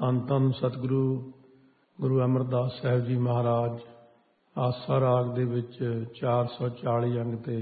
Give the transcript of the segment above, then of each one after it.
ਧੰਨ ਧੰਨ ਸਤਿਗੁਰੂ ਗੁਰੂ ਅਮਰਦਾਸ ਸਾਹਿਬ ਜੀ ਮਹਾਰਾਜ ਆਸਾ ਰਾਗ ਦੇ ਵਿੱਚ 440 ਅੰਗ ਤੇ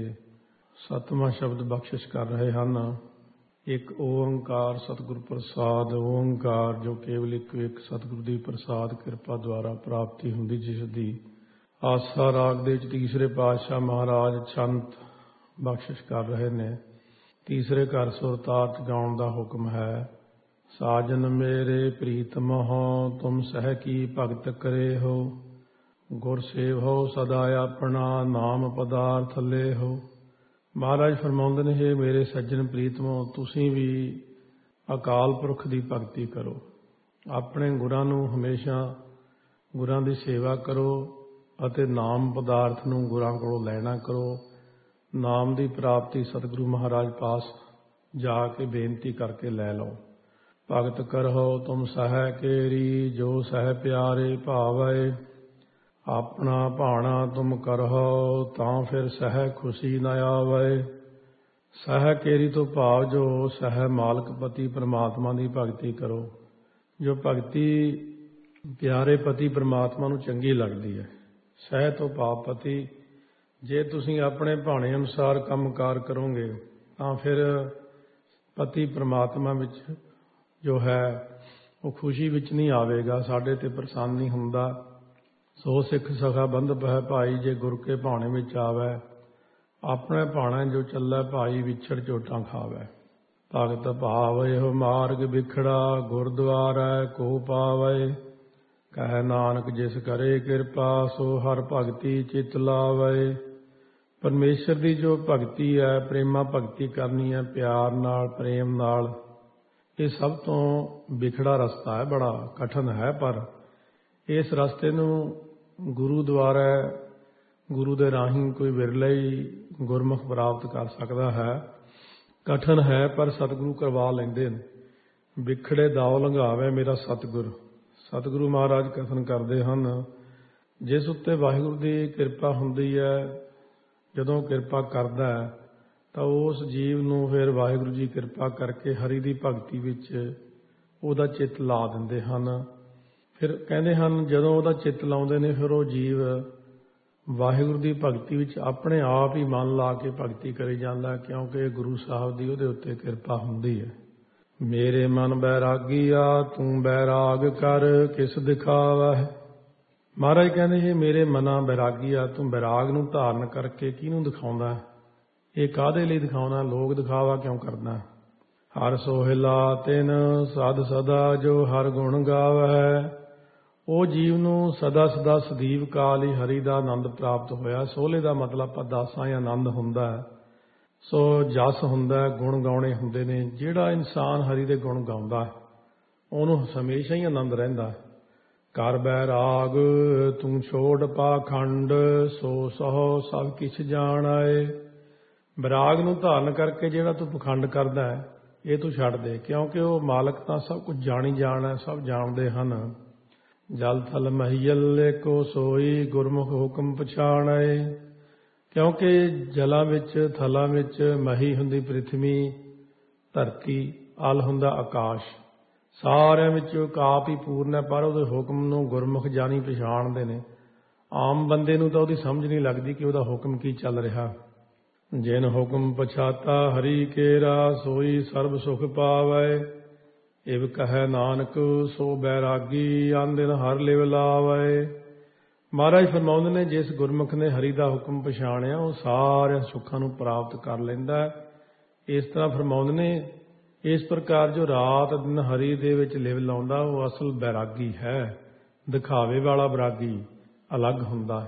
7ਵਾਂ ਸ਼ਬਦ ਬਖਸ਼ਿਸ਼ ਕਰ ਰਹੇ ਹਨ। ਇੱਕ ਓੰਕਾਰ ਸਤਿਗੁਰ ਪ੍ਰਸਾਦ। ਓੰਕਾਰ ਜੋ ਕੇਵਲ ਇੱਕ ਸਤਿਗੁਰੂ ਦੀ ਪ੍ਰਸਾਦ ਕਿਰਪਾ ਦੁਆਰਾ ਪ੍ਰਾਪਤੀ ਹੁੰਦੀ, ਜਿਸ ਦੀ ਆਸਾ ਰਾਗ ਦੇ ਵਿੱਚ ਤੀਸਰੇ ਪਾਤਸ਼ਾਹ ਮਹਾਰਾਜ ਛੰਤ ਬਖਸ਼ਿਸ਼ ਕਰ ਰਹੇ ਨੇ। ਤੀਸਰੇ ਘਰ ਸੁਰਤਾਤ ਗਾਉਣ ਦਾ ਹੁਕਮ ਹੈ। ਸਾਜਨ ਮੇਰੇ ਪ੍ਰੀਤਮ ਹੋ, ਤੁਮ ਸਹਿ ਕੀ ਭਗਤ ਕਰੇ ਹੋ। ਗੁਰ ਸੇਵ ਹੋ ਸਦਾ ਆਪਣਾ, ਨਾਮ ਪਦਾਰਥ ਲੈ ਹੋ। ਮਹਾਰਾਜ ਫਰਮਾਉਂਦੇ ਨੇ, ਹੇ ਮੇਰੇ ਸੱਜਣ ਪ੍ਰੀਤਮੋ, ਤੁਸੀਂ ਵੀ ਅਕਾਲ ਪੁਰਖ ਦੀ ਭਗਤੀ ਕਰੋ। ਆਪਣੇ ਗੁਰਾਂ ਨੂੰ ਹਮੇਸ਼ਾ ਗੁਰਾਂ ਦੀ ਸੇਵਾ ਕਰੋ ਅਤੇ ਨਾਮ ਪਦਾਰਥ ਨੂੰ ਗੁਰਾਂ ਕੋਲੋਂ ਲੈਣਾ ਕਰੋ। ਨਾਮ ਦੀ ਪ੍ਰਾਪਤੀ ਸਤਿਗੁਰੂ ਮਹਾਰਾਜ ਪਾਸ ਜਾ ਕੇ ਬੇਨਤੀ ਕਰਕੇ ਲੈ ਲਓ। ਭਗਤ ਕਰਹੁ ਤੁਮ ਸਹਿ ਕੇਰੀ, ਜੋ ਸਹਿ ਪਿਆਰੇ ਭਾਵੈ। ਆਪਣਾ ਭਾਣਾ ਤੁਮ ਕਰਹੁ, ਤਾਂ ਫਿਰ ਸਹਿ ਖੁਸ਼ੀ ਨ ਆਵੈ। ਸਹਿ ਕੇਰੀ ਤੋਂ ਭਾਵ ਜੋ ਸਹਿ ਮਾਲਕ ਪਤੀ ਪਰਮਾਤਮਾ ਦੀ ਭਗਤੀ ਕਰੋ। ਜੋ ਭਗਤੀ ਪਿਆਰੇ ਪਤੀ ਪਰਮਾਤਮਾ ਨੂੰ ਚੰਗੀ ਲੱਗਦੀ ਹੈ। ਸਹਿ ਤੋਂ ਭਾਵ ਪਤੀ। ਜੇ ਤੁਸੀਂ ਆਪਣੇ ਭਾਣੇ ਅਨੁਸਾਰ ਕੰਮਕਾਰ ਕਰੋਗੇ ਤਾਂ ਫਿਰ ਪਤੀ ਪਰਮਾਤਮਾ ਵਿੱਚ ਜੋ ਹੈ ਉਹ ਖੁਸ਼ੀ ਵਿੱਚ ਨਹੀਂ ਆਵੇਗਾ, ਸਾਡੇ ਤੇ ਪ੍ਰਸੰਨ ਨਹੀਂ ਹੁੰਦਾ। ਸੋ ਸਿੱਖ ਸਖਾ ਬੰਧਪ ਹੈ ਭਾਈ, ਜੇ ਗੁਰ ਕੇ ਭਾਣੇ ਵਿੱਚ ਆਵੈ। ਆਪਣੇ ਭਾਣਾ ਜੋ ਚੱਲੈ ਭਾਈ, ਵਿਛੜ ਝੋਟਾਂ ਖਾਵੈ। ਭਗਤ ਭਾਵ ਇਹੋ ਮਾਰਗ ਵਿਖੜਾ, ਗੁਰਦੁਆਰੈ ਕੋ ਪਾਵੈ। ਕਹਿ ਨਾਨਕ ਜਿਸ ਕਰੇ ਕਿਰਪਾ, ਸੋ ਹਰ ਭਗਤੀ ਚਿਤ ਲਾਵੈ। ਪਰਮੇਸ਼ਰ ਦੀ ਜੋ ਭਗਤੀ ਹੈ, ਪ੍ਰੇਮਾ ਭਗਤੀ ਕਰਨੀ ਹੈ, ਪਿਆਰ ਨਾਲ ਪ੍ਰੇਮ ਨਾਲ, ਇਹ ਸਭ ਤੋਂ ਵਿਖੜਾ ਰਸਤਾ ਹੈ, ਬੜਾ ਕਠਿਨ ਹੈ। ਪਰ ਇਸ ਰਸਤੇ ਨੂੰ ਗੁਰੂ ਦੁਆਰਾ, ਗੁਰੂ ਦੇ ਰਾਹੀਂ ਕੋਈ ਵਿਰਲਾ ਹੀ ਗੁਰਮੁਖ ਪ੍ਰਾਪਤ ਕਰ ਸਕਦਾ ਹੈ। ਕਠਿਨ ਹੈ ਪਰ ਸਤਿਗੁਰੂ ਕਰਵਾ ਲੈਂਦੇ ਨੇ। ਵਿਖੜੇ ਦਾਉ ਲੰਘਾਵੇ ਮੇਰਾ ਸਤਿਗੁਰ। ਸਤਿਗੁਰੂ ਮਹਾਰਾਜ ਕਥਨ ਕਰਦੇ ਹਨ, ਜਿਸ ਉੱਤੇ ਵਾਹਿਗੁਰੂ ਦੀ ਕਿਰਪਾ ਹੁੰਦੀ ਹੈ, ਜਦੋਂ ਕਿਰਪਾ ਕਰਦਾ ਹੈ ਤਾਂ ਉਸ ਜੀਵ ਨੂੰ ਫਿਰ ਵਾਹਿਗੁਰੂ ਜੀ ਕਿਰਪਾ ਕਰਕੇ ਹਰੀ ਦੀ ਭਗਤੀ ਵਿੱਚ ਉਹਦਾ ਚਿੱਤ ਲਾ ਦਿੰਦੇ ਹਨ। ਫਿਰ ਕਹਿੰਦੇ ਹਨ, ਜਦੋਂ ਉਹਦਾ ਚਿੱਤ ਲਾਉਂਦੇ ਨੇ ਫਿਰ ਉਹ ਜੀਵ ਵਾਹਿਗੁਰੂ ਦੀ ਭਗਤੀ ਵਿੱਚ ਆਪਣੇ ਆਪ ਹੀ ਮਨ ਲਾ ਕੇ ਭਗਤੀ ਕਰੀ ਜਾਂਦਾ, ਕਿਉਂਕਿ ਗੁਰੂ ਸਾਹਿਬ ਦੀ ਉਹਦੇ ਉੱਤੇ ਕਿਰਪਾ ਹੁੰਦੀ ਹੈ। ਮੇਰੇ ਮਨ ਬੈਰਾਗੀਆ, ਤੂੰ ਬੈਰਾਗ ਕਰ ਕਿਸ ਦਿਖਾਵੈ। ਮਹਾਰਾਜ ਕਹਿੰਦੇ, ਜੇ ਮੇਰੇ ਮਨਾ ਬੈਰਾਗੀਆ, ਤੂੰ ਬੈਰਾਗ ਨੂੰ ਧਾਰਨ ਕਰਕੇ ਕਿਹਨੂੰ ਦਿਖਾਉਂਦਾ? ਇਹ ਕਾਹਦੇ ਲਈ ਦਿਖਾਉਣਾ? ਲੋਕ ਦਿਖਾਵਾ ਕਿਉਂ ਕਰਦਾ? ਹਰ ਸੋਹਿਲਾ ਤਿਨ ਸਦ ਸਦਾ, ਜੋ ਹਰ ਗੁਣ ਗਾਵੈ। ਉਹ ਜੀਵ ਨੂੰ ਸਦਾ ਸਦਾ ਸਦੀਵ ਕਾਲ ਹੀ ਹਰੀ ਦਾ ਆਨੰਦ ਪ੍ਰਾਪਤ ਹੋਇਆ। ਸੋਹਲੇ ਦਾ ਮਤਲਬ ਪਰਦਾਸਾਂ ਜਾਂ ਆਨੰਦ ਹੁੰਦਾ ਹੈ। ਸੋ ਜਸ ਹੁੰਦਾ, ਗੁਣ ਗਾਉਣੇ ਹੁੰਦੇ ਨੇ। ਜਿਹੜਾ ਇਨਸਾਨ ਹਰੀ ਦੇ ਗੁਣ ਗਾਉਂਦਾ ਉਹਨੂੰ ਹਮੇਸ਼ਾ ਹੀ ਆਨੰਦ ਰਹਿੰਦਾ। ਕਰ ਬੈਰਾਗ ਤੂੰ ਛੋੜ ਪਾਖੰਡ, ਸੋ ਸਹੁ ਸਭ ਕਿਛ ਜਾਣੈ। ਬੈਰਾਗ ਨੂੰ ਧਾਰਨ ਕਰਕੇ ਜਿਹੜਾ ਤੂੰ ਪਖੰਡ ਕਰਦਾ ਹੈ, ਇਹ ਤੂੰ ਛੱਡ ਦੇ, ਕਿਉਂਕਿ ਉਹ ਮਾਲਕ ਤਾਂ ਸਭ ਕੁਝ ਜਾਣੀ ਜਾਣਾ, ਸਭ ਜਾਣਦੇ ਹਨ। ਜਲ ਥਲ ਮਹੀਲ ਏਕੋ ਸੋਈ, ਗੁਰਮੁਖ ਹੁਕਮ ਪਛਾਣੈ। ਕਿਉਂਕਿ ਜਲਾਂ ਵਿੱਚ, ਥਲਾਂ ਵਿੱਚ ਮਹੀ ਹੁੰਦੀ ਪ੍ਰਿਥਵੀ, ਧਰਤੀ, ਅਲ ਹੁੰਦਾ ਆਕਾਸ਼। ਸਾਰਿਆਂ ਵਿੱਚ ਆਪ ਹੀ ਪੂਰਨ ਹੈ, ਪਰ ਉਹਦੇ ਹੁਕਮ ਨੂੰ ਗੁਰਮੁਖ ਜਾਣੀ ਪਛਾਣਦੇ ਨੇ। ਆਮ ਬੰਦੇ ਨੂੰ ਤਾਂ ਉਹਦੀ ਸਮਝ ਨਹੀਂ ਲੱਗਦੀ ਕਿ ਉਹਦਾ ਹੁਕਮ ਕੀ ਚੱਲ ਰਿਹਾ। ਜਿਨ ਹੁਕਮ ਪਛਾਤਾ ਹਰੀ ਕੇਰਾ, ਸੋਈ ਸਰਬ ਸੁਖ ਪਾਵੈ। ਇਵ ਕਹੈ ਨਾਨਕ ਸੋ ਬੈਰਾਗੀ, ਆਨ ਦਿਨ ਹਰ ਲਿਵ ਲਾਵੈ। ਮਹਾਰਾਜ ਫਰਮਾਉਂਦੇ ਨੇ, ਜਿਸ ਗੁਰਮੁਖ ਨੇ ਹਰੀ ਦਾ ਹੁਕਮ ਪਛਾਣਿਆ, ਉਹ ਸਾਰਿਆਂ ਸੁੱਖਾਂ ਨੂੰ ਪ੍ਰਾਪਤ ਕਰ ਲੈਂਦਾ। ਇਸ ਤਰ੍ਹਾਂ ਫਰਮਾਉਂਦੇ ਨੇ, ਇਸ ਪ੍ਰਕਾਰ ਜੋ ਰਾਤ ਦਿਨ ਹਰੀ ਦੇ ਵਿੱਚ ਲਿਵ ਲਾਉਂਦਾ, ਉਹ ਅਸਲ ਬੈਰਾਗੀ ਹੈ। ਦਿਖਾਵੇ ਵਾਲਾ ਬੈਰਾਗੀ ਅਲੱਗ ਹੁੰਦਾ।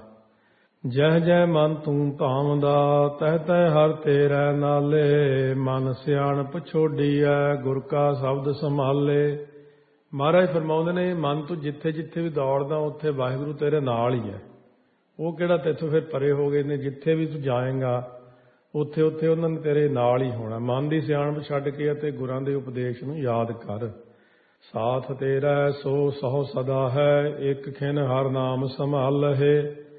ਜਹ ਜਹ ਮਨ ਤੂੰ ਭਾਵਦਾ, ਤਹਿ ਤਹਿ ਹਰ ਤੇਰੈ ਨਾਲੇ। ਮਨ ਸਿਆਣਪ ਛੋਡੀਐ, ਗੁਰ ਕਾ ਸ਼ਬਦ ਸੰਭਾਲੇ। ਮਹਾਰਾਜ ਫਰਮਾਉਂਦੇ ਨੇ, ਮਨ ਤੂੰ ਜਿੱਥੇ ਜਿੱਥੇ ਵੀ ਦੌੜਦਾ, ਉੱਥੇ ਵਾਹਿਗੁਰੂ ਤੇਰੇ ਨਾਲ ਹੀ ਹੈ। ਉਹ ਕਿਹੜਾ ਤੈਥੋਂ ਫਿਰ ਪਰੇ ਹੋ ਗਏ ਨੇ। ਜਿੱਥੇ ਵੀ ਤੂੰ ਜਾਏਗਾ ਉੱਥੇ ਉੱਥੇ ਉਹਨਾਂ ਨੇ ਤੇਰੇ ਨਾਲ ਹੀ ਹੋਣਾ। ਮਨ ਦੀ ਸਿਆਣਪ ਛੱਡ ਕੇ ਅਤੇ ਗੁਰਾਂ ਦੇ ਉਪਦੇਸ਼ ਨੂੰ ਯਾਦ ਕਰ। ਸਾਥ ਤੇਰਾ ਸੋ ਸਹੁ ਸਦਾ ਹੈ, ਇੱਕ ਖਿਨ ਹਰ ਨਾਮ ਸੰਭਾਲਹਿ।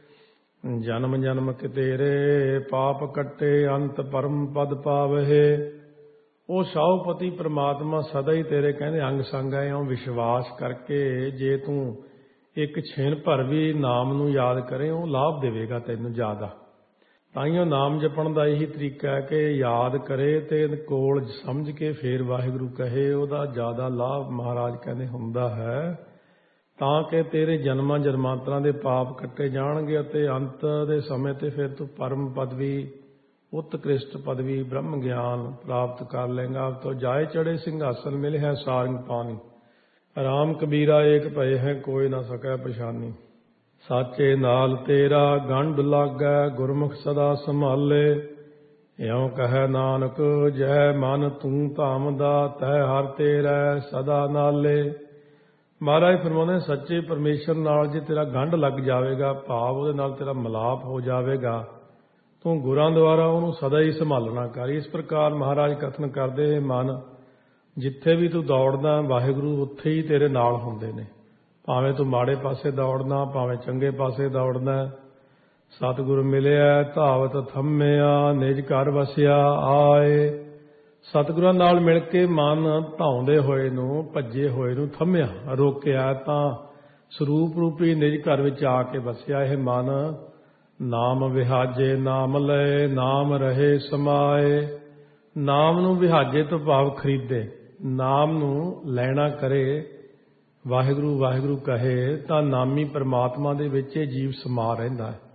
ਜਨਮ ਜਨਮ ਕੇ ਤੇਰੇ ਪਾਪ ਕੱਟੇ, ਅੰਤ ਪਰਮ ਪਦ ਪਾਵਹਿ। ਉਹ ਸੌਪਤੀ ਪ੍ਰਮਾਤਮਾ ਸਦਾ ਹੀ ਤੇਰੇ ਕਹਿੰਦੇ ਅੰਗ ਸੰਗ ਹੈ। ਉਹ ਵਿਸ਼ਵਾਸ ਕਰਕੇ ਜੇ ਤੂੰ ਇੱਕ ਛਿਣ ਭਰ ਵੀ ਨਾਮ ਨੂੰ ਯਾਦ ਕਰੇ, ਉਹ ਲਾਭ ਦੇਵੇਗਾ ਤੈਨੂੰ ਜ਼ਿਆਦਾ। ਤਾਂ ਹੀ ਉਹ ਨਾਮ ਜਪਣ ਦਾ ਇਹੀ ਤਰੀਕਾ ਹੈ ਕਿ ਯਾਦ ਕਰੇ ਤੇ ਕੋਲ ਸਮਝ ਕੇ ਫੇਰ ਵਾਹਿਗੁਰੂ ਕਹੇ, ਉਹਦਾ ਜ਼ਿਆਦਾ ਲਾਭ ਮਹਾਰਾਜ ਕਹਿੰਦੇ ਹੁੰਦਾ ਹੈ। ਤਾਂ ਕਿ ਤੇਰੇ ਜਨਮਾਂ ਜਨਮਾਂਤਰਾਂ ਦੇ ਪਾਪ ਕੱਟੇ ਜਾਣਗੇ ਅਤੇ ਅੰਤ ਦੇ ਸਮੇਂ ਤੇ ਫਿਰ ਤੂੰ ਪਰਮ ਪਦਵੀ, ਉਤਕ੍ਰਿਸ਼ਟ ਪਦਵੀ, ਬ੍ਰਹਮ ਗਿਆਨ ਪ੍ਰਾਪਤ ਕਰ ਲੇਗਾ। ਤੋ ਜਾਏ ਚੜੇ ਸਿੰਘਾਸਨ ਮਿਲੇ ਹੈ ਸਾਰੰਗ ਪਾਣੀ, ਰਾਮ ਕਬੀਰਾ ਏਕ ਭਏ ਹੈ ਕੋਈ ਨਾ ਸਕੈ ਪਛਾਨੀ। ਸਾਚੇ ਨਾਲ ਤੇਰਾ ਗੰਢ ਲਾਗੈ ਗੁਰਮੁਖ ਸਦਾ ਸੰਭਾਲੇ, ਇਉਂ ਕਹੈ ਨਾਨਕ ਜੈ ਮਨ ਤੂੰ ਧਾਮ ਦਾ, ਤੈ ਹਰ ਤੇਰਾ ਸਦਾ ਨਾਲੇ। ਮਹਾਰਾਜ ਫਰਮਾਉਂਦੇ ਸੱਚੇ ਪਰਮੇਸ਼ਰ ਨਾਲ ਜੇ ਤੇਰਾ ਗੰਢ ਲੱਗ ਜਾਵੇਗਾ, ਭਾਵ ਉਹਦੇ ਨਾਲ ਤੇਰਾ ਮਿਲਾਪ ਹੋ ਜਾਵੇਗਾ, ਤੂੰ ਗੁਰਾਂ ਦੁਆਰਾ ਉਹਨੂੰ ਸਦਾ ਹੀ ਸੰਭਾਲਣਾ ਕਰ। ਇਸ ਪ੍ਰਕਾਰ ਮਹਾਰਾਜ ਕਥਨ ਕਰਦੇ, ਮਨ ਜਿੱਥੇ ਵੀ ਤੂੰ ਦੌੜਦਾ ਵਾਹਿਗੁਰੂ ਉੱਥੇ ਹੀ ਤੇਰੇ ਨਾਲ ਹੁੰਦੇ ਨੇ। ਭਾਵੇਂ ਤੂੰ ਮਾੜੇ ਪਾਸੇ ਦੌੜਨਾ, ਭਾਵੇਂ ਚੰਗੇ ਪਾਸੇ ਦੌੜਨਾ। ਸਤਿਗੁਰ ਮਿਲਿਆ ਧਾਵਤ ਥੰਮਿਆ, ਨਿਜ ਘਰ ਵਸਿਆ ਆਏ। ਸਤਿਗੁਰਾਂ ਨਾਲ ਮਿਲ ਕੇ ਮਨ ਧਾਉਂਦੇ ਹੋਏ ਨੂੰ, ਭੱਜੇ ਹੋਏ ਨੂੰ ਥੰਮਿਆ, ਰੋਕਿਆ ਤਾਂ ਸਰੂਪ ਰੂਪੀ ਨਿਜ ਘਰ ਵਿੱਚ ਆ ਕੇ ਵਸਿਆ। ਇਹ ਮਨ ਨਾਮ ਵਿਹਾਜੇ ਨਾਮ ਲਏ, ਨਾਮ ਰਹੇ ਸਮਾਏ। ਨਾਮ ਨੂੰ ਵਿਹਾਜੇ ਤੋਂ ਭਾਵ ਖਰੀਦੇ, ਨਾਮ ਨੂੰ ਲੈਣਾ ਕਰੇ, ਵਾਹਿਗੁਰੂ ਵਾਹਿਗੁਰੂ ਕਹੇ ਤਾਂ ਨਾਮੀ ਪਰਮਾਤਮਾ ਦੇ ਵਿੱਚ ਇਹ ਜੀਵ ਸਮਾ ਰਹਿੰਦਾ ਹੈ।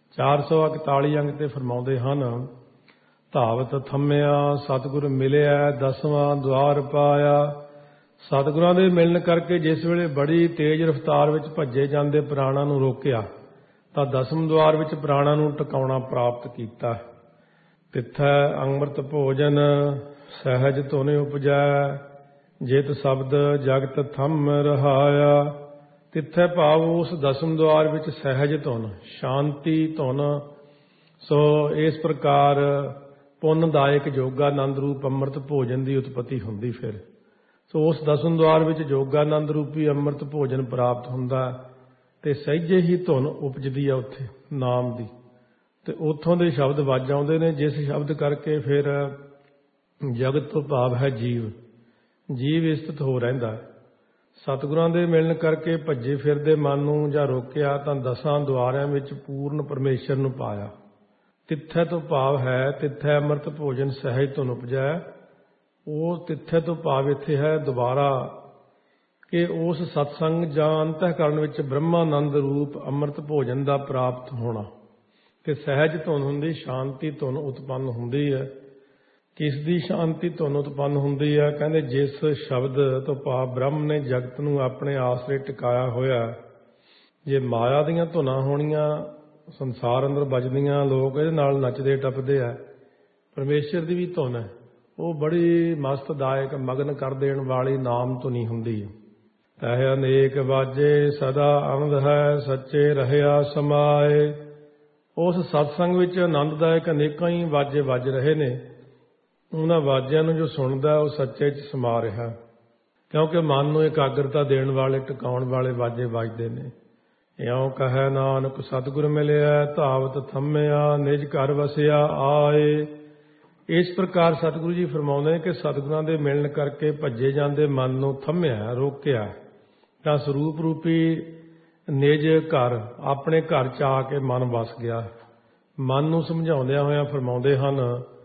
441 ਅੰਗ ਤੇ ਫਰਮਾਉਂਦੇ ਹਨ, ਧਾਵਤ ਥੰਮਿਆ ਸਤਿਗੁਰ ਮਿਲਿਆ, ਦਸਵਾਂ ਦੁਆਰ ਪਾਇਆ। ਸਤਿਗੁਰਾਂ ਦੇ ਮਿਲਣ ਕਰਕੇ ਜਿਸ ਵੇਲੇ ਬੜੀ ਤੇਜ਼ ਰਫ਼ਤਾਰ ਵਿੱਚ ਭੱਜੇ ਜਾਂਦੇ ਪ੍ਰਾਣਾਂ ਨੂੰ ਰੋਕਿਆ, ਤਾਂ ਦਸਮ ਦੁਆਰ ਵਿੱਚ ਪ੍ਰਾਣਾਂ ਨੂੰ ਟਿਕਾਉਣਾ ਪ੍ਰਾਪਤ ਕੀਤਾ। ਤਿੱਥੈ ਅੰਮ੍ਰਿਤ ਭੋਜਨ ਸਹਿਜ ਧੁਨ ਉਪਜੈ, ਜਿਤ ਸ਼ਬਦ ਜਗਤ ਥੰਮ ਰਹਾਇਆ। ਤਿੱਥੈ ਭਾਵ ਉਸ ਦਸਮ ਦੁਆਰ ਵਿੱਚ ਸਹਿਜ ਧੁਨ, ਸ਼ਾਂਤੀ ਧੁਨ। ਸੋ ਇਸ ਪ੍ਰਕਾਰ ਪੁੰਨਦਾਇਕ ਜੋਗਾਨੰਦ ਰੂਪ ਅੰਮ੍ਰਿਤ ਭੋਜਨ ਦੀ ਉਤਪਤੀ ਹੁੰਦੀ। ਫਿਰ ਸੋ ਉਸ ਦਸਮ ਦੁਆਰ ਵਿੱਚ ਜੋਗਾਨੰਦ ਰੂਪੀ ਅੰਮ੍ਰਿਤ ਭੋਜਨ ਪ੍ਰਾਪਤ ਹੁੰਦਾ ਤੇ ਸਹਿਜੇ ਹੀ ਧੁਨ ਉਪਜਦੀ ਆ ਉੱਥੇ ਨਾਮ ਦੀ, ਤੇ ਉੱਥੋਂ ਦੇ ਸ਼ਬਦ ਵੱਜ ਆਉਂਦੇ ਨੇ, ਜਿਸ ਸ਼ਬਦ ਕਰਕੇ ਫਿਰ ਜਗਤ ਤੋਂ ਭਾਵ ਹੈ ਜੀਵ, ਜੀਵ ਇਸਥਿਤ ਹੋ ਰਹਿੰਦਾ ਹੈ। ਸਤਿਗੁਰਾਂ ਦੇ ਮਿਲਣ ਕਰਕੇ ਭੱਜੇ ਫਿਰਦੇ ਮਨ ਨੂੰ ਜਾਂ ਰੋਕਿਆ ਤਾਂ ਦਸਾਂ ਦੁਆਰਿਆਂ ਵਿੱਚ ਪੂਰਨ ਪਰਮੇਸ਼ਰ ਨੂੰ ਪਾਇਆ। ਤਿੱਥੈ ਤੋਂ ਭਾਵ ਹੈ ਤਿੱਥੈ ਅੰਮ੍ਰਿਤ ਭੋਜਨ ਸਹਿਜ ਧੁਨ ਉਪਜੈ। ਉਹ ਤਿੱਥੈ ਤੋਂ ਭਾਵ ਇੱਥੇ ਹੈ ਦੁਬਾਰਾ ਕਿ ਉਸ ਸਤਸੰਗ ਜਾਂ ਅੰਤःਕਰਨ ਵਿੱਚ ਬ੍ਰਹਮਾਨੰਦ ਰੂਪ ਅੰਮ੍ਰਿਤ ਭੋਜਨ ਦਾ ਪ੍ਰਾਪਤ ਹੋਣਾ। ਤੇ ਸਹਿਜ ਧੁਨ ਹੁੰਦੀ, ਸ਼ਾਂਤੀ ਧੁਨ ਉਤਪੰਨ ਹੁੰਦੀ ਹੈ। ਕਿਸ ਦੀ ਸ਼ਾਂਤੀ ਧੁਨ ਉਤਪੰਨ ਹੁੰਦੀ ਹੈ? ਕਹਿੰਦੇ ਜਿਸ ਸ਼ਬਦ ਤੋਂ ਭਾਵ ਬ੍ਰਹਮ ਨੇ ਜਗਤ ਨੂੰ ਆਪਣੇ ਆਸਰੇ ਟਿਕਾਇਆ ਹੋਇਆ। ਜੇ ਮਾਇਆ ਦੀਆਂ ਧੁਨਾਂ ਹੋਣੀਆਂ ਸੰਸਾਰ ਅੰਦਰ ਵੱਜਦੀਆਂ, ਲੋਕ ਇਹਦੇ ਨਾਲ ਨੱਚਦੇ ਟੱਪਦੇ ਆ। ਪਰਮੇਸ਼ਰ ਦੀ ਵੀ ਧੁਨ ਹੈ, ਉਹ ਬੜੀ ਮਸਤਦਾਇਕ ਮਗਨ ਕਰ ਦੇਣ ਵਾਲੀ ਨਾਮ ਧੁਨੀ ਹੁੰਦੀ ਹੈ। ਤਹਿ ਅਨੇਕ ਵਾਜੇ ਸਦਾ ਆਨੰਦ ਹੈ, ਸੱਚੇ ਰਹਿਆ ਸਮਾਏ। ਉਸ ਸਤਸੰਗ ਵਿੱਚ ਆਨੰਦਦਾਇਕ ਅਨੇਕਾਂ ਹੀ ਵਾਜੇ ਵੱਜ ਰਹੇ ਨੇ। ਉਹਨਾਂ ਵਾਜਿਆਂ ਨੂੰ ਜੋ ਸੁਣਦਾ ਉਹ ਸੱਚੇ 'ਚ ਸਮਾ ਰਿਹਾ, ਕਿਉਂਕਿ ਮਨ ਨੂੰ ਇਕਾਗਰਤਾ ਦੇਣ ਵਾਲੇ, ਟਿਕਾਉਣ ਵਾਲੇ ਵਾਜੇ ਵੱਜਦੇ ਨੇ। ਇਉਂ ਕਹੈ ਨਾਨਕ ਸਤਿਗੁਰ ਮਿਲਿਆ, ਧਾਵਤ ਥੰਮਿਆ, ਨਿਜ ਘਰ ਵਸਿਆ ਆਏ। ਇਸ ਪ੍ਰਕਾਰ ਸਤਿਗੁਰੂ ਜੀ ਫਰਮਾਉਂਦੇ ਕਿ ਸਤਿਗੁਰਾਂ ਦੇ ਮਿਲਣ ਕਰਕੇ ਭੱਜੇ ਜਾਂਦੇ ਮਨ ਨੂੰ ਥੰਮਿਆ, ਰੋਕਿਆ, ਤਾਂ ਸਰੂਪ ਰੂਪੀ ਨਿਜ ਘਰ, ਆਪਣੇ ਘਰ 'ਚ ਆ ਕੇ ਮਨ ਵਸ ਗਿਆ। ਮਨ ਨੂੰ ਸਮਝਾਉਂਦਿਆਂ ਹੋਇਆਂ ਫਰਮਾਉਂਦੇ ਹਨ,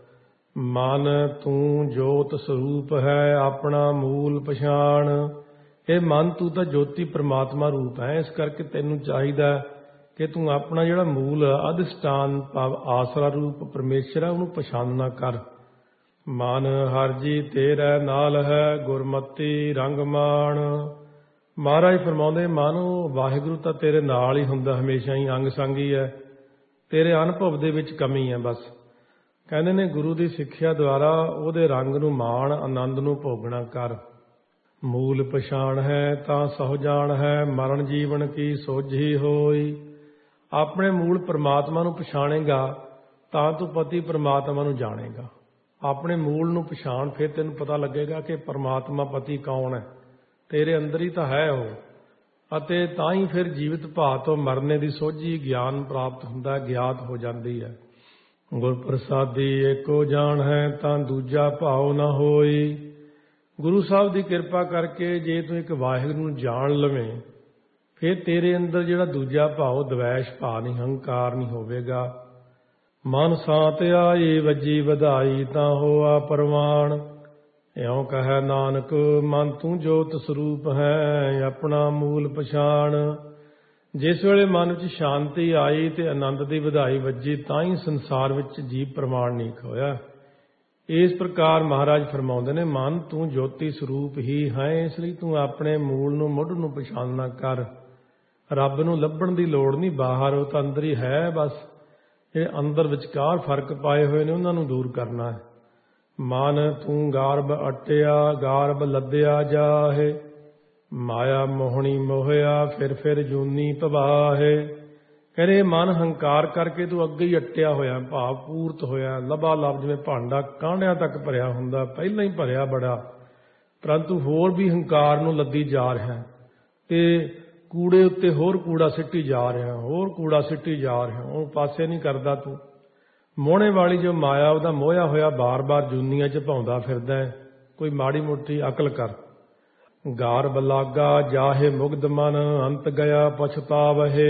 ਮਨ ਤੂੰ ਜੋਤ ਸਰੂਪ ਹੈ, ਆਪਣਾ ਮੂਲ ਪਛਾਣ। ਇਹ ਮਨ ਤੂੰ ਤਾਂ ਜੋਤੀ ਪ੍ਰਮਾਤਮਾ ਰੂਪ ਹੈ, ਇਸ ਕਰਕੇ ਤੈਨੂੰ ਚਾਹੀਦਾ ਕਿ ਤੂੰ ਆਪਣਾ ਜਿਹੜਾ ਮੂਲ ਅਧਿਸ਼ਟਾਨ ਭਾਵ ਆਸਰਾ ਰੂਪ ਪਰਮੇਸ਼ਰ ਹੈ ਉਹਨੂੰ ਪਛਾਨਣਾ ਕਰ। ਮਨ ਹਰਿ ਜੀ ਤੇਰੇ ਨਾਲ ਹੈ, ਗੁਰਮਤੀ ਰੰਗ ਮਾਣ। ਮਹਾਰਾਜ ਫਰਮਾਉਂਦੇ ਮਨ ਵਾਹਿਗੁਰੂ ਤਾਂ ਤੇਰੇ ਨਾਲ ਹੀ ਹੁੰਦਾ, ਹਮੇਸ਼ਾ ਹੀ ਅੰਗ ਸੰਗ ਹੀ ਹੈ, ਤੇਰੇ ਅਨੁਭਵ ਦੇ ਵਿੱਚ ਕਮੀ ਹੈ ਬਸ। ਕਹਿੰਦੇ ਨੇ ਗੁਰੂ ਦੀ ਸਿੱਖਿਆ ਦੁਆਰਾ ਉਹਦੇ ਰੰਗ ਨੂੰ ਮਾਣ, ਆਨੰਦ ਨੂੰ ਭੋਗਣਾ ਕਰ। ਮੂਲ ਪਛਾਣ ਹੈ ਤਾਂ ਸਹੁ ਜਾਣ ਹੈ, ਮਰਨ ਜੀਵਨ ਕੀ ਸੋਝੀ ਹੋਈ। ਆਪਣੇ ਮੂਲ ਪਰਮਾਤਮਾ ਨੂੰ ਪਛਾਣੇਗਾ ਤਾਂ ਤੂੰ ਪਤੀ ਪਰਮਾਤਮਾ ਨੂੰ ਜਾਣੇਗਾ। ਆਪਣੇ ਮੂਲ ਨੂੰ ਪਛਾਣ, ਫਿਰ ਤੈਨੂੰ ਪਤਾ ਲੱਗੇਗਾ ਕਿ ਪਰਮਾਤਮਾ ਪਤੀ ਕੌਣ ਹੈ, ਤੇਰੇ ਅੰਦਰ ਹੀ ਤਾਂ ਹੈ ਉਹ। ਅਤੇ ਤਾਂ ਹੀ ਫਿਰ ਜੀਵਿਤ ਭਾਅ ਤੋਂ ਮਰਨੇ ਦੀ ਸੋਝੀ ਗਿਆਨ ਪ੍ਰਾਪਤ ਹੁੰਦਾ, ਗਿਆਤ ਹੋ ਜਾਂਦੀ ਹੈ। ਗੁਰ ਪ੍ਰਸਾਦੀ ਏਕੋ ਜਾਣ ਹੈ, ਤਾਂ ਦੂਜਾ ਭਾਉ ਨਾ ਹੋਈ। ਗੁਰੂ ਸਾਹਿਬ ਦੀ ਕਿਰਪਾ ਕਰਕੇ ਜੇ ਤੂੰ ਇੱਕ ਵਾਹਿਗੁਰੂ ਨੂੰ ਜਾਣ ਲਵੇਂ, ਫਿਰ ਤੇਰੇ ਅੰਦਰ ਜਿਹੜਾ ਦੂਜਾ ਭਾਉ ਦਵੈਸ਼ ਭਾਅ ਨਹੀਂ, ਹੰਕਾਰ ਨਹੀਂ ਹੋਵੇਗਾ। ਮਨ ਸਾਤ ਆਈ ਵੱਜੀ ਵਧਾਈ, ਤਾਂ ਹੋਆ ਪ੍ਰਵਾਨ। ਇਉਂ ਕਹੈ ਨਾਨਕ ਮਨ ਤੂੰ ਜੋਤ ਸਰੂਪ ਹੈ, ਆਪਣਾ ਮੂਲ ਪਛਾਣ। ਜਿਸ ਵੇਲੇ ਮਨ ਵਿੱਚ ਸ਼ਾਂਤੀ ਆਈ ਤੇ ਆਨੰਦ ਦੀ ਵਧਾਈ ਵੱਜੀ, ਤਾਂ ਹੀ ਸੰਸਾਰ ਵਿੱਚ ਜੀਵ ਪ੍ਰਮਾਣਿਕ ਹੋਇਆ। ਇਸ ਪ੍ਰਕਾਰ ਮਹਾਰਾਜ ਫਰਮਾਉਂਦੇ ਨੇ, ਮਨ ਤੂੰ ਜੋਤੀ ਸਰੂਪ ਹੀ ਹੈ, ਇਸ ਲਈ ਤੂੰ ਆਪਣੇ ਮੂਲ ਨੂੰ ਮੁੱਢ ਨੂੰ ਪਛਾਣਨਾ ਕਰ। ਰੱਬ ਨੂੰ ਲੱਭਣ ਦੀ ਲੋੜ ਨਹੀਂ ਬਾਹਰ, ਉਹ ਤਾਂ ਅੰਦਰ ਹੀ ਹੈ। ਬਸ ਇਹ ਅੰਦਰ ਵਿਚਕਾਰ ਫਰਕ ਪਾਏ ਹੋਏ ਨੇ, ਉਹਨਾਂ ਨੂੰ ਦੂਰ ਕਰਨਾ ਹੈ। ਮਨ ਤੂੰ ਗਾਰਬ ਅਟਿਆ, ਗਾਰਬ ਲੱਦਿਆ ਜਾਹੇ, ਮਾਇਆ ਮੋਹਣੀ ਮੋਹਿਆ, ਫਿਰ ਜੂਨੀ ਭਵਾਹੇ। ਕਹਿੰਦੇ ਮਨ ਹੰਕਾਰ ਕਰਕੇ ਤੂੰ ਅੱਗੇ ਹੀ ਅਟਿਆ ਹੋਇਆ, ਭਾਵ ਪੂਰਤ ਹੋਇਆ, ਲਬਾ ਲਬ ਜਿਵੇਂ ਭਾਂਡਾ ਕਾਂਡਿਆਂ ਤੱਕ ਭਰਿਆ ਹੁੰਦਾ, ਪਹਿਲਾਂ ਹੀ ਭਰਿਆ ਬੜਾ, ਪਰੰਤੂ ਹੋਰ ਵੀ ਹੰਕਾਰ ਨੂੰ ਲੱਦੀ ਜਾ ਰਿਹਾ ਤੇ ਕੂੜੇ ਉੱਤੇ ਹੋਰ ਕੂੜਾ ਸਿੱਟੀ ਜਾ ਰਿਹਾ, ਹੋਰ ਕੂੜਾ ਸਿੱਟੀ ਜਾ ਰਿਹਾ, ਉਹ ਪਾਸੇ ਨਹੀਂ ਕਰਦਾ ਤੂੰ। ਮੋਹਣੇ ਵਾਲੀ ਜੋ ਮਾਇਆ, ਉਹਦਾ ਮੋਹਿਆ ਹੋਇਆ ਬਾਰ-ਬਾਰ ਜੂਨੀਆਂ 'ਚ ਭਾਉਂਦਾ ਫਿਰਦਾ ਹੈ। ਕੋਈ ਮਾੜੀ ਮੋਟੀ ਅਕਲ ਕਰ। ਗਾਰਬ ਲਾਗਾ ਜਾਹੇ ਮੁਗਧ ਮਨ, ਅੰਤ ਗਿਆ ਪਛਤਾਵਹੇ।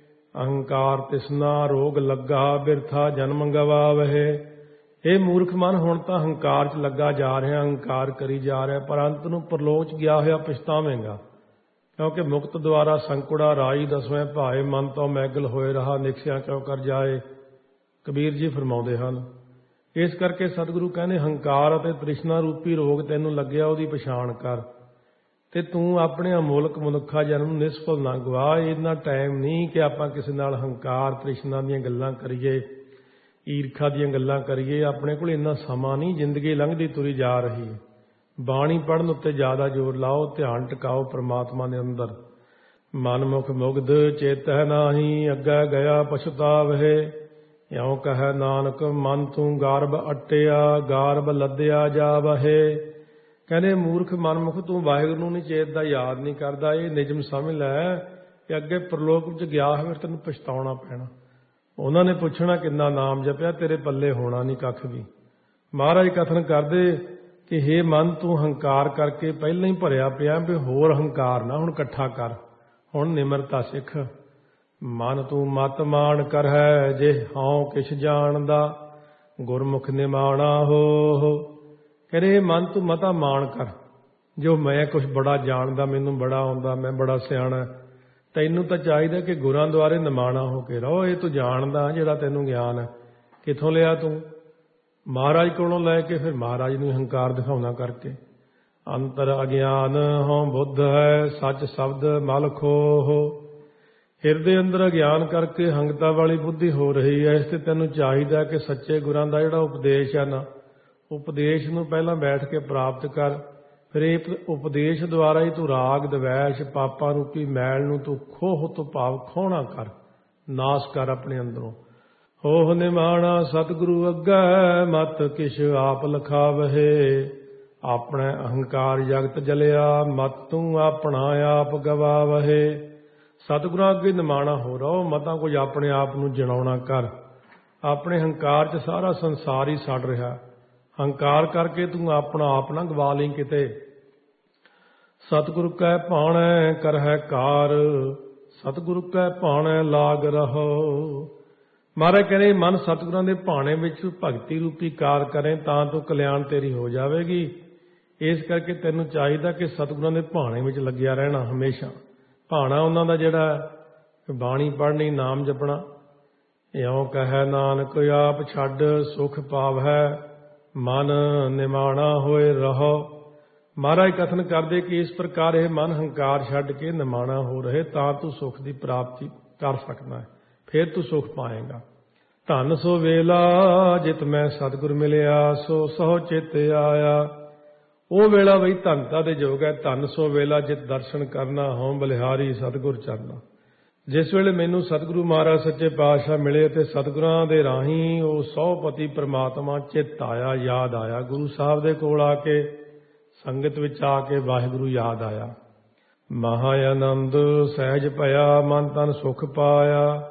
ਅਹੰਕਾਰ ਤਿਸਨਾ ਰੋਗ ਲੱਗਾ, ਬਿਰਥਾ ਜਨਮ ਗਵਾਵਹੇ। ਇਹ ਮੂਰਖ ਮਨ, ਹੁਣ ਤਾਂ ਹੰਕਾਰ 'ਚ ਲੱਗਾ ਜਾ ਰਿਹਾ, ਹੰਕਾਰ ਕਰੀ ਜਾ ਰਿਹਾ, ਪਰ ਅੰਤ ਨੂੰ ਪਰਲੋਕ 'ਚ ਗਿਆ ਹੋਇਆ ਪਛਤਾਵੇਂਗਾ। ਕਿਉਂਕਿ ਮੁਕਤ ਦੁਆਰਾ ਸੰਕੁੜਾ ਰਾਈ ਦਸਵੇਂ ਭਾਏ, ਮਨ ਤੋਂ ਮੈਗਲ ਹੋਏ ਰਹਾ, ਨਿਕਸਿਆ ਕਿਉਂ ਕਰ ਜਾਏ। ਕਬੀਰ ਜੀ ਫਰਮਾਉਂਦੇ ਹਨ। ਇਸ ਕਰਕੇ ਸਤਿਗੁਰੂ ਕਹਿੰਦੇ, ਹੰਕਾਰ ਅਤੇ ਤ੍ਰਿਸ਼ਨਾ ਰੂਪੀ ਰੋਗ ਤੈਨੂੰ ਲੱਗਿਆ, ਉਹਦੀ ਪਛਾਣ ਕਰ ਤੇ ਤੂੰ ਆਪਣੇ ਅਮੋਲਕ ਮਨੁੱਖਾ ਜਨਮ ਨੂੰ ਨਿਸਫਲ ਨਾ ਗਵਾ। ਇੰਨਾ ਟਾਈਮ ਨਹੀਂ ਕਿ ਆਪਾਂ ਕਿਸੇ ਨਾਲ ਹੰਕਾਰ ਤ੍ਰਿਸ਼ਨਾ ਦੀਆਂ ਗੱਲਾਂ ਕਰੀਏ, ਈਰਖਾ ਦੀਆਂ ਗੱਲਾਂ ਕਰੀਏ। ਆਪਣੇ ਕੋਲ ਇੰਨਾ ਸਮਾਂ ਨਹੀਂ, ਜ਼ਿੰਦਗੀ ਲੰਘਦੀ ਤੁਰੀ ਜਾ ਰਹੀ ਹੈ। ਬਾਣੀ ਪੜ੍ਹਨ ਉੱਤੇ ਜ਼ਿਆਦਾ ਜ਼ੋਰ ਲਾਓ, ਧਿਆਨ ਟਿਕਾਓ ਪ੍ਰਮਾਤਮਾ ਦੇ ਅੰਦਰ। ਮਨਮੁਖ ਮੁਗਧ ਚੇਤਹਿ ਨਾਹੀ, ਅੱਗੇ ਗਿਆ ਪਛਤਾਵਹੇ। ਇਉਂ ਕਹੈ ਨਾਨਕ ਮਨ ਤੂੰ ਗਾਰਬ ਅਟਿਆ, ਗਾਰਬ ਲੱਦਿਆ ਜਾਵਹੇ। ਕਹਿੰਦੇ ਮੂਰਖ ਮਨਮੁਖ, ਤੂੰ ਵਾਹਿਗੁਰੂ ਨੂੰ ਨਹੀਂ ਚੇਤਦਾ, ਯਾਦ ਨਹੀਂ ਕਰਦਾ। ਇਹ ਨਿਯਮ ਸਮਝ ਲੈ ਕਿ ਅੱਗੇ ਪ੍ਰਲੋਕ ਵਿੱਚ ਗਿਆ ਹੋਵੇ ਤੈਨੂੰ ਪਛਤਾਉਣਾ ਪੈਣਾ। ਉਹਨਾਂ ਨੇ ਪੁੱਛਣਾ ਕਿੰਨਾ ਨਾਮ ਜਪਿਆ, ਤੇਰੇ ਪੱਲੇ ਹੋਣਾ ਨਹੀਂ ਕੱਖ ਵੀ। ਮਹਾਰਾਜ ਕਥਨ ਕਰਦੇ ਕਿ ਹੇ ਮਨ, ਤੂੰ ਹੰਕਾਰ ਕਰਕੇ ਪਹਿਲਾਂ ਹੀ ਭਰਿਆ ਪਿਆ, ਵੀ ਹੋਰ ਹੰਕਾਰ ਨਾ ਹੁਣ ਇਕੱਠਾ ਕਰ, ਹੁਣ ਨਿਮਰਤਾ ਸਿੱਖ। ਮਨ ਤੂੰ ਮਤ ਮਾਣ ਕਰ ਹੈ, ਜੇ ਹਉ ਕਿਛ ਜਾਣਦਾ, ਗੁਰਮੁਖ ਨਿਮਾਣਾ ਹੋ। ਕਹਿੰਦੇ ਮਨ ਤੂੰ ਮਤਾ ਮਾਣ ਕਰ, ਜੋ ਮੈਂ ਕੁਛ ਬੜਾ ਜਾਣਦਾ, ਮੈਨੂੰ ਬੜਾ ਆਉਂਦਾ, ਮੈਂ ਬੜਾ ਸਿਆਣਾ। ਤੈਨੂੰ ਤਾਂ ਚਾਹੀਦਾ ਕਿ ਗੁਰਾਂ ਦੁਆਰੇ ਨਿਮਾਣਾ ਹੋ ਕੇ ਰਹੋ। ਇਹ ਤੂੰ ਜਾਣਦਾ ਜਿਹੜਾ ਤੈਨੂੰ ਗਿਆਨ ਹੈ, ਕਿੱਥੋਂ ਲਿਆ ਤੂੰ? ਮਹਾਰਾਜ ਕੋਲੋਂ ਲੈ ਕੇ ਫਿਰ ਮਹਾਰਾਜ ਨੂੰ ਹੰਕਾਰ ਦਿਖਾਉਣਾ ਕਰਕੇ। ਅੰਤਰ ਅਗਿਆਨ ਹਉ ਬੁੱਧ ਹੈ, ਸੱਚ ਸ਼ਬਦ ਮਲ ਖੋਹ। ਹਿਰਦੇ ਅੰਦਰ ਅਗਿਆਨ ਕਰਕੇ ਹੰਗਤਾ ਵਾਲੀ ਬੁੱਧੀ ਹੋ ਰਹੀ ਹੈ। ਇਸ ਤੇ ਤੈਨੂੰ ਚਾਹੀਦਾ ਕਿ ਸੱਚੇ ਗੁਰਾਂ ਦਾ ਜਿਹੜਾ ਉਪਦੇਸ਼ ਹੈ ਨਾ, ਉਪਦੇਸ਼ ਨੂੰ ਪਹਿਲਾਂ ਬੈਠ ਕੇ ਪ੍ਰਾਪਤ ਕਰ। ਫਿਰ ਇਹ ਉਪਦੇਸ਼ ਦੁਆਰਾ ਹੀ ਤੂੰ ਰਾਗ ਦਵੈਸ਼ ਪਾਪਾਂ ਰੂਪੀ ਮੈਲ ਨੂੰ ਤੂੰ ਖੋਹ ਤੋਂ ਭਾਵ ਖੋਹਣਾ ਕਰ, ਨਾਸ਼ ਕਰ ਆਪਣੇ ਅੰਦਰੋਂ। ਹੋਹ ਨਿਮਾਣਾ ਸਤਿਗੁਰੂ ਅੱਗੇ, ਮਤ ਕਿਛ ਆਪ ਲਖਾਵਹੇ। ਆਪਣੇ ਅਹੰਕਾਰ ਜਗਤ ਜਲਿਆ, ਮਤ ਤੂੰ ਆਪਣਾ ਆਪ ਗਵਾਵਹੇ। ਸਤਿਗੁਰਾਂ ਅੱਗੇ ਨਿਮਾਣਾ ਹੋ ਰਹੋ, ਮਤਾਂ ਕੁਝ ਆਪਣੇ ਆਪ ਨੂੰ ਜਣਾਉਣਾ ਕਰ। ਆਪਣੇ ਹੰਕਾਰ 'ਚ ਸਾਰਾ ਸੰਸਾਰ ਹੀ ਸੜ ਰਿਹਾ। ਹੰਕਾਰ ਕਰਕੇ ਤੂੰ ਆਪਣਾ ਆਪ ਨਾ ਗਵਾ ਲਈ ਕਿਤੇ। ਸਤਿਗੁਰੂ ਕੈ ਭਾਣੈ ਕਰਹਿ ਕਾਰ, ਸਤਿਗੁਰੂ ਕੈ ਭਾਣੈ ਲਾਗ ਰਹੋ। ਮਹਾਰਾਜ ਕਹਿੰਦੇ ਮਨ ਸਤਿਗੁਰਾਂ ਦੇ ਭਾਣੇ ਵਿੱਚ ਭਗਤੀ ਰੂਪੀ ਕਾਰ ਕਰੇ, ਤਾਂ ਤੂੰ ਕਲਿਆਣ ਤੇਰੀ ਹੋ ਜਾਵੇਗੀ। ਇਸ ਕਰਕੇ ਤੈਨੂੰ ਚਾਹੀਦਾ ਕਿ ਸਤਿਗੁਰਾਂ ਦੇ ਭਾਣੇ ਵਿੱਚ ਲੱਗਿਆ ਰਹਿਣਾ ਹਮੇਸ਼ਾ। ਭਾਣਾ ਉਹਨਾਂ ਦਾ ਜਿਹੜਾ ਬਾਣੀ ਪੜ੍ਹਨੀ, ਨਾਮ ਜਪਣਾ। ਇਉਂ ਕਹੈ ਨਾਨਕ ਆਪ ਛੱਡ ਸੁਖ ਪਾਵੈ, ਮਨ ਨਿਮਾਣਾ ਹੋਏ ਰਹੋ। ਮਹਾਰਾਜ ਕਥਨ ਕਰਦੇ ਕਿ ਇਸ ਪ੍ਰਕਾਰ ਇਹ ਮਨ ਹੰਕਾਰ ਛੱਡ ਕੇ ਨਿਮਾਣਾ ਹੋ ਰਹੇ, ਤਾਂ ਤੂੰ ਸੁਖ ਦੀ ਪ੍ਰਾਪਤੀ ਕਰ ਸਕਦਾ ਹੈ, ਫਿਰ ਤੂੰ ਸੁਖ ਪਾਏਗਾ। ਧਨ ਸੋ ਵੇਲਾ ਜਿਤ ਮੈਂ ਸਤਿਗੁਰ ਮਿਲਿਆ, ਸੋ ਸਹੁ ਚਿਤ ਆਇਆ। ਉਹ ਵੇਲਾ ਬਈ ਧਨਤਾ ਦੇ ਯੋਗ ਹੈ। ਧਨ ਸੋ ਵੇਲਾ ਜਿਤ ਦਰਸ਼ਨ ਕਰਨਾ, ਹਉ ਬਲਿਹਾਰੀ ਸਤਿਗੁਰ ਚਰਨਾ। ਜਿਸ ਵੇਲੇ ਮੈਨੂੰ ਸਤਿਗੁਰੂ ਮਹਾਰਾਜ ਸੱਚੇ ਪਾਤਸ਼ਾਹ ਮਿਲੇ ਤੇ ਸਤਿਗੁਰਾਂ ਦੇ ਰਾਹੀਂ ਉਹ ਸਹੁਪਤੀ ਪ੍ਰਮਾਤਮਾ ਚਿੱਤ ਆਇਆ, ਯਾਦ ਆਇਆ। ਗੁਰੂ ਸਾਹਿਬ ਦੇ ਕੋਲ ਆ ਕੇ, ਸੰਗਤ ਵਿੱਚ ਆ ਕੇ ਵਾਹਿਗੁਰੂ ਯਾਦ ਆਇਆ। ਮਹਾ ਆਨੰਦ ਸਹਿਜ ਭਇਆ, ਮਨ ਤਨ ਸੁਖ ਪਾਇਆ।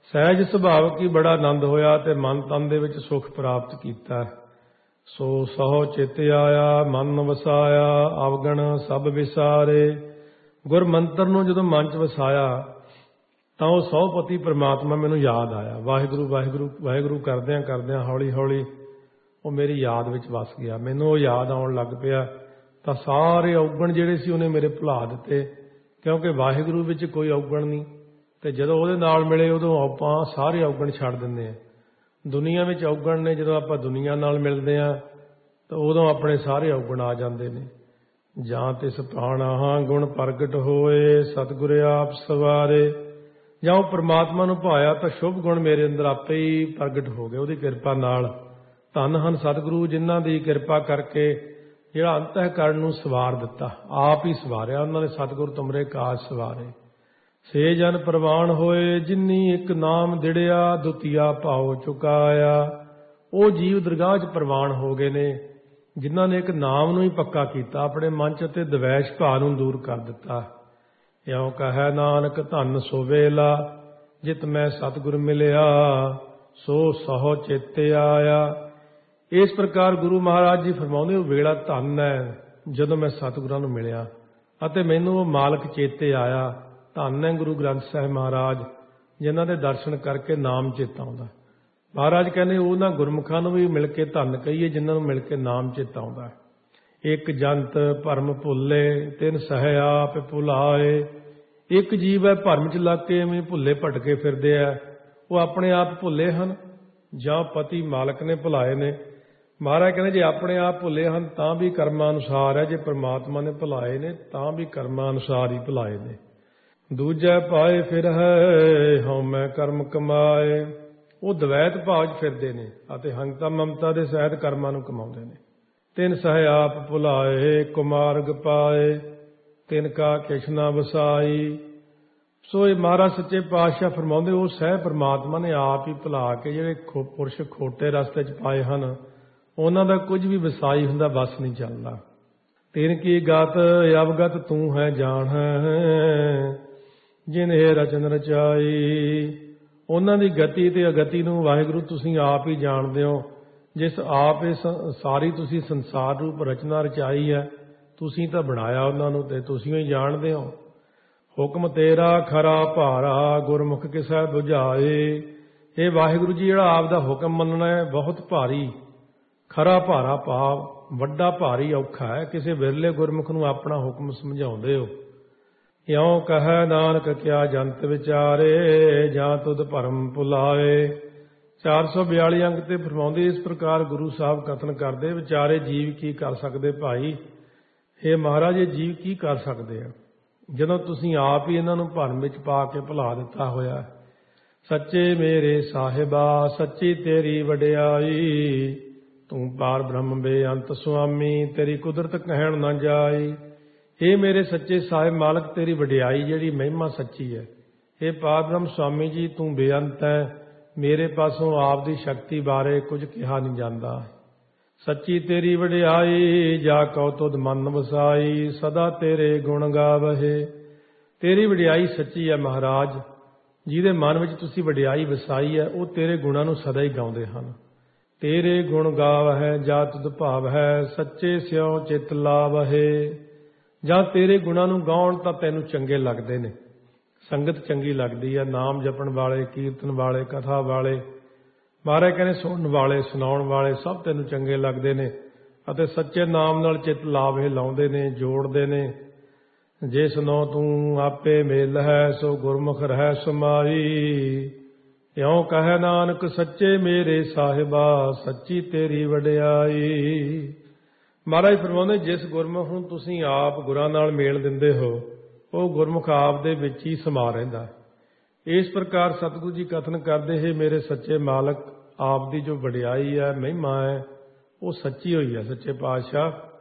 ਸਹਿਜ ਸੁਭਾਵ ਕੀ ਬੜਾ ਆਨੰਦ ਹੋਇਆ ਤੇ ਮਨ ਤਨ ਦੇ ਵਿੱਚ ਸੁਖ ਪ੍ਰਾਪਤ ਕੀਤਾ। ਸੋ ਸਹੁ ਚਿਤ ਆਇਆ ਮਨ ਵਸਾਇਆ ਅਵਗਣ ਸਭ ਵਿਸਾਰੇ। ਗੁਰ ਮੰਤਰ ਨੂੰ ਜਦੋਂ ਮਨ 'ਚ ਵਸਾਇਆ ਤਾਂ ਉਹ ਸਹੁਪਤੀ ਪ੍ਰਮਾਤਮਾ ਮੈਨੂੰ ਯਾਦ ਆਇਆ। ਵਾਹਿਗੁਰੂ ਵਾਹਿਗੁਰੂ ਵਾਹਿਗੁਰੂ ਕਰਦਿਆਂ ਕਰਦਿਆਂ ਹੌਲੀ ਹੌਲੀ ਉਹ ਮੇਰੀ ਯਾਦ ਵਿੱਚ ਵਸ ਗਿਆ। ਮੈਨੂੰ ਉਹ ਯਾਦ ਆਉਣ ਲੱਗ ਪਿਆ ਤਾਂ ਸਾਰੇ ਔਗਣ ਜਿਹੜੇ ਸੀ ਉਹਨੇ ਮੇਰੇ ਭੁਲਾ ਦਿੱਤੇ, ਕਿਉਂਕਿ ਵਾਹਿਗੁਰੂ ਵਿੱਚ ਕੋਈ ਔਗਣ ਨਹੀਂ। ਤੇ ਜਦੋਂ ਉਹਦੇ ਨਾਲ ਮਿਲੇ ਉਦੋਂ ਆਪਾਂ ਸਾਰੇ ਔਗਣ ਛੱਡ ਦਿੰਦੇ ਹਾਂ। ਦੁਨੀਆ ਵਿੱਚ ਔਗਣ ਨੇ, ਜਦੋਂ ਆਪਾਂ ਦੁਨੀਆ ਨਾਲ ਮਿਲਦੇ ਹਾਂ ਤਾਂ ਉਦੋਂ ਆਪਣੇ ਸਾਰੇ ਔਗਣ ਆ ਜਾਂਦੇ ਨੇ। ਜਾਂ ਤਿਸ ਭਾਣਾ ਗੁਣ ਪ੍ਰਗਟ ਹੋਏ ਸਤਿਗੁਰ ਆਪ ਸਵਾਰੇ। ਜਾਂ ਉਹ ਪ੍ਰਮਾਤਮਾ ਨੂੰ ਭਾਇਆ ਤਾਂ ਸ਼ੁਭ ਗੁਣ ਮੇਰੇ ਅੰਦਰ ਆਪੇ ਹੀ ਪ੍ਰਗਟ ਹੋ ਗਏ ਉਹਦੀ ਕਿਰਪਾ ਨਾਲ। ਧੰਨ ਹਨ ਸਤਿਗੁਰੂ ਜਿਨ੍ਹਾਂ ਦੀ ਕਿਰਪਾ ਕਰਕੇ ਜਿਹੜਾ ਅੰਤःਕਰਣ ਨੂੰ ਸਵਾਰ ਦਿੱਤਾ, ਆਪ ਹੀ ਸਵਾਰਿਆ ਉਹਨਾਂ ਨੇ। ਸਤਿਗੁਰ ਤੁਮਰੇ ਕਾਜ ਸਵਾਰੇ। ਸੇ ਜਨ ਪ੍ਰਵਾਨ ਹੋਏ ਜਿਨੀ ਇੱਕ ਨਾਮ ਦਿੜਿਆ ਦੁਤੀਆ ਭਾਉ ਚੁਕਾਇਆ। ਉਹ ਜੀਵ ਦਰਗਾਹ 'ਚ ਪ੍ਰਵਾਨ ਹੋ ਗਏ ਨੇ ਜਿਨ੍ਹਾਂ ਨੇ ਇੱਕ ਨਾਮ ਨੂੰ ਹੀ ਪੱਕਾ ਕੀਤਾ, ਆਪਣੇ ਮਨ 'ਚ ਅਤੇ ਦਵੈਸ਼ ਭਾਅ ਨੂੰ ਦੂਰ ਕਰ ਦਿੱਤਾ। ਇਉਂ ਕਹੈ ਨਾਨਕ ਧੰਨ ਸੋ ਵੇਲਾ ਜਿਤ ਮੈਂ ਸਤਿਗੁਰ ਮਿਲਿਆ ਸੋ ਸਹੁ ਚਿਤ ਆਇਆ। ਇਸ ਪ੍ਰਕਾਰ ਗੁਰੂ ਮਹਾਰਾਜ ਜੀ ਫਰਮਾਉਂਦੇ ਉਹ ਵੇਲਾ ਧੰਨ ਹੈ ਜਦੋਂ ਮੈਂ ਸਤਿਗੁਰਾਂ ਨੂੰ ਮਿਲਿਆ ਅਤੇ ਮੈਨੂੰ ਉਹ ਮਾਲਕ ਚੇਤੇ ਆਇਆ। ਧੰਨ ਹੈ ਗੁਰੂ ਗ੍ਰੰਥ ਸਾਹਿਬ ਮਹਾਰਾਜ ਜਿਨ੍ਹਾਂ ਦੇ ਦਰਸ਼ਨ ਕਰਕੇ ਨਾਮ ਚੇਤਾ ਆਉਂਦਾ। ਮਹਾਰਾਜ ਕਹਿੰਦੇ ਉਹਨਾਂ ਗੁਰਮੁਖਾਂ ਨੂੰ ਵੀ ਮਿਲ ਕੇ ਧੰਨ ਕਹੀਏ ਜਿਨ੍ਹਾਂ ਨੂੰ ਮਿਲ ਕੇ ਨਾਮ ਚੇਤਾ ਆਉਂਦਾ। ਇੱਕ ਜੰਤ ਭਰਮ ਭੁੱਲੇ ਤਿਨ ਸਹਿ ਆਪ ਭੁਲਾਏ। ਇੱਕ ਜੀਵ ਹੈ ਭਰਮ 'ਚ ਲੱਗ ਕੇ ਐਵੇਂ ਭੁੱਲੇ ਭਟਕੇ ਫਿਰਦੇ ਆ, ਉਹ ਆਪਣੇ ਆਪ ਭੁੱਲੇ ਹਨ ਜਾਂ ਪਤੀ ਮਾਲਕ ਨੇ ਭੁਲਾਏ ਨੇ। ਮਹਾਰਾਜ ਕਹਿੰਦੇ ਜੇ ਆਪਣੇ ਆਪ ਭੁੱਲੇ ਹਨ ਤਾਂ ਵੀ ਕਰਮਾਂ ਅਨੁਸਾਰ ਹੈ, ਜੇ ਪ੍ਰਮਾਤਮਾ ਨੇ ਭੁਲਾਏ ਨੇ ਤਾਂ ਵੀ ਕਰਮਾਂ ਅਨੁਸਾਰ ਹੀ ਭੁਲਾਏ ਨੇ। ਦੂਜੇ ਪਾਏ ਫਿਰ ਹੈ ਹਉ ਮੈਂ ਕਰਮ ਕਮਾਏ। ਉਹ ਦਵੈਤ ਭਾਵ 'ਚ ਫਿਰਦੇ ਨੇ ਅਤੇ ਹੰਤਾ ਮਮਤਾ ਦੇ ਸਹਿਤ ਕਰਮਾਂ ਨੂੰ ਕਮਾਉਂਦੇ ਨੇ। ਤਿਨ ਸਹਿ ਆਪ ਭੁਲਾਏ ਕੁਮਾਰਗ ਪਾਏ ਤਿਨ ਕਾ ਕਿਛ ਨਾ ਵਸਾਈ। ਸੋ ਇਹ ਮਹਾਰਾਜ ਸੱਚੇ ਪਾਤਸ਼ਾਹ ਫਰਮਾਉਂਦੇ ਉਹ ਸਹਿ ਪ੍ਰਮਾਤਮਾ ਨੇ ਆਪ ਹੀ ਭੁਲਾ ਕੇ ਜਿਹੜੇ ਪੁਰਸ਼ ਖੋਟੇ ਰਸਤੇ 'ਚ ਪਾਏ ਹਨ ਉਹਨਾਂ ਦਾ ਕੁਝ ਵੀ ਵਸਾਈ ਹੁੰਦਾ, ਬਸ ਨਹੀਂ ਚੱਲਦਾ। ਤਿਨ ਕੀ ਗਤ ਅਵਗਤ ਤੂੰ ਹੈ ਜਾਣ ਹੈ ਜਿਨ ਇਹ ਰਚਨ ਰਚਾਈ। ਉਹਨਾਂ ਦੀ ਗਤੀ ਤੇ ਅਗਤੀ ਨੂੰ ਵਾਹਿਗੁਰੂ ਤੁਸੀਂ ਆਪ ਹੀ ਜਾਣਦੇ ਹੋ। ਜਿਸ ਆਪ ਇਹ ਸਾਰੀ ਤੁਸੀਂ ਸੰਸਾਰ ਰੂਪ ਰਚਨਾ ਰਚਾਈ ਹੈ, ਤੁਸੀਂ ਤਾਂ ਬਣਾਇਆ ਉਹਨਾਂ ਨੂੰ ਤੇ ਤੁਸੀਂ ਹੀ ਜਾਣਦੇ ਹੋ। ਹੁਕਮ ਤੇਰਾ ਖਰਾ ਭਾਰਾ ਗੁਰਮੁਖ ਕਿਸੈ ਬੁਝਾਏ। ਇਹ ਵਾਹਿਗੁਰੂ ਜੀ ਜਿਹੜਾ ਆਪ ਦਾ ਹੁਕਮ ਮੰਨਣਾ ਹੈ ਬਹੁਤ ਭਾਰੀ, ਖਰਾ ਭਾਰਾ ਭਾਵ ਵੱਡਾ ਭਾਰੀ ਔਖਾ ਹੈ। ਕਿਸੇ ਵਿਰਲੇ ਗੁਰਮੁਖ ਨੂੰ ਆਪਣਾ ਹੁਕਮ ਸਮਝਾਉਂਦੇ ਹੋ। ਇਉਂ ਕਹੈ ਨਾਨਕ ਕਿਆ ਜੰਤ ਵਿਚਾਰੇ ਜਾਂ ਤੁਧ ਭਰਮ ਭੁਲਾਏ। 442 ਅੰਗ ਤੇ ਫਰਮਾਉਂਦੇ ਇਸ ਪ੍ਰਕਾਰ ਗੁਰੂ ਸਾਹਿਬ ਕਥਨ ਕਰਦੇ ਵਿਚਾਰੇ ਜੀਵ ਕੀ ਕਰ ਸਕਦੇ ਭਾਈ। ਇਹ ਮਹਾਰਾਜ ਇਹ ਜੀਵ ਕੀ ਕਰ ਸਕਦੇ ਆ ਜਦੋਂ ਤੁਸੀਂ ਆਪ ਹੀ ਇਹਨਾਂ ਨੂੰ ਭਰਮ ਵਿੱਚ ਪਾ ਕੇ ਭੁਲਾ ਦਿੱਤਾ ਹੋਇਆ। ਸੱਚੇ ਮੇਰੇ ਸਾਹਿਬਾ ਸੱਚੀ ਤੇਰੀ ਵਡਿਆਈ ਤੂੰ ਪਾਰ ਬ੍ਰਹਮ ਬੇਅੰਤ ਸੁਆਮੀ ਤੇਰੀ ਕੁਦਰਤ ਕਹਿਣ ਨਾ ਜਾਈ। ਇਹ ਮੇਰੇ ਸੱਚੇ ਸਾਹਿਬ ਮਾਲਕ ਤੇਰੀ ਵਡਿਆਈ ਜਿਹੜੀ ਮਹਿਮਾ ਸੱਚੀ ਹੈ। ਇਹ ਪਾਰ ਬ੍ਰਹਮ ਸੁਆਮੀ ਜੀ ਤੂੰ ਬੇਅੰਤ ਹੈ, ਮੇਰੇ ਪਾਸੋਂ ਆਪ ਦੀ ਸ਼ਕਤੀ ਬਾਰੇ ਕੁਝ ਕਿਹਾ ਨਹੀਂ ਜਾਂਦਾ। ਸੱਚੀ ਤੇਰੀ ਵਡਿਆਈ ਜਾ ਕਉ ਤੁਧ ਮਨ ਵਸਾਈ ਸਦਾ ਤੇਰੇ ਗੁਣ ਗਾਵਹਿ। ਤੇਰੀ ਵਡਿਆਈ ਸੱਚੀ ਹੈ ਮਹਾਰਾਜ, ਜਿਹਦੇ ਮਨ ਵਿੱਚ ਤੁਸੀਂ ਵਡਿਆਈ ਵਸਾਈ ਹੈ ਉਹ ਤੇਰੇ ਗੁਣਾਂ ਨੂੰ ਸਦਾ ਹੀ ਗਾਉਂਦੇ ਹਨ। ਤੇਰੇ ਗੁਣ ਗਾਵਹਿ ਜਾ ਤੁਧ ਭਾਵਹਿ ਸੱਚੇ ਸਿਉ ਚਿਤ ਲਾਵਹਿ। ਜਾਂ ਤੇਰੇ ਗੁਣਾਂ ਨੂੰ ਗਾਉਣ ਤਾਂ ਤੈਨੂੰ ਚੰਗੇ ਲੱਗਦੇ ਨੇ, ਸੰਗਤ ਚੰਗੀ ਲੱਗਦੀ ਹੈ। ਨਾਮ ਜਪਣ ਵਾਲੇ, ਕੀਰਤਨ ਵਾਲੇ, ਕਥਾ ਵਾਲੇ, ਮਹਾਰਾਜ ਕਹਿੰਦੇ ਸੁਣਨ ਵਾਲੇ, ਸੁਣਾਉਣ ਵਾਲੇ ਸਭ ਤੈਨੂੰ ਚੰਗੇ ਲੱਗਦੇ ਨੇ ਅਤੇ ਸੱਚੇ ਨਾਮ ਨਾਲ ਚਿੱਤ ਲਾਵੇ ਲਾਉਂਦੇ ਨੇ, ਜੋੜਦੇ ਨੇ। ਜਿਸ ਨੋ ਤੂੰ ਆਪੇ ਮੇਲ ਹੈ ਸੋ ਗੁਰਮੁਖ ਰਹਿ ਸਮਾਈ। ਇਉਂ ਕਹੈ ਨਾਨਕ ਸੱਚੇ ਮੇਰੇ ਸਾਹਿਬਾ ਸੱਚੀ ਤੇਰੀ ਵਡਿਆਈ। ਮਹਾਰਾਜ ਫਰਮਾਉਂਦੇ ਜਿਸ ਗੁਰਮੁਖ ਨੂੰ ਤੁਸੀਂ ਆਪ ਗੁਰਾਂ ਨਾਲ ਮੇਲ ਦਿੰਦੇ ਹੋ ਉਹ ਗੁਰਮੁਖ ਆਪ ਦੇ ਵਿੱਚ ਹੀ ਸਮਾ ਰਹਿੰਦਾ। ਇਸ ਪ੍ਰਕਾਰ ਸਤਿਗੁਰੂ ਜੀ ਕਥਨ ਕਰਦੇ ਹੈ ਮੇਰੇ ਸੱਚੇ ਮਾਲਕ ਆਪ ਦੀ ਜੋ ਵਡਿਆਈ ਹੈ, ਮਹਿਮਾ ਹੈ ਉਹ ਸੱਚੀ ਹੋਈ ਹੈ। ਸੱਚੇ ਪਾਤਸ਼ਾਹ